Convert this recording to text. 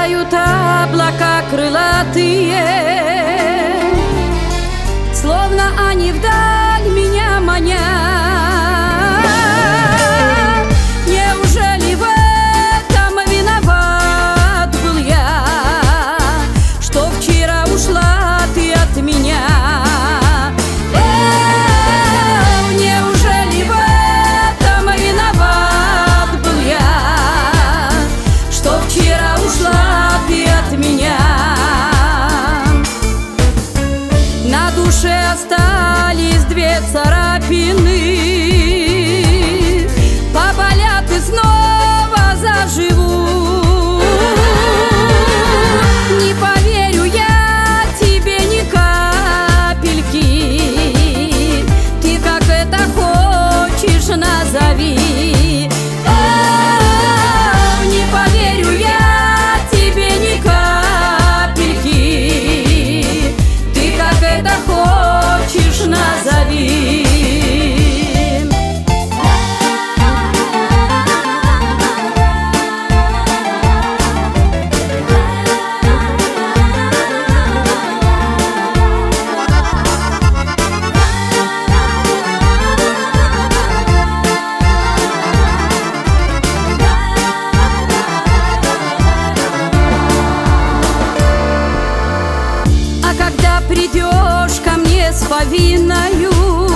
Летают облака крылатые, словно они вдаль меня манят. Неужели в этом виноват был я, что вчера ушла ты от меня? Неужели в этом виноват был я, что вчера ушла ты от меня? На душе остались две царапины, поболят и снова заживу. Не поверю я тебе ни капельки, ты как это хочешь назови. Не поверю я тебе ни капельки, ты как это хочешь назови. А когда придешь ко мне с повинною,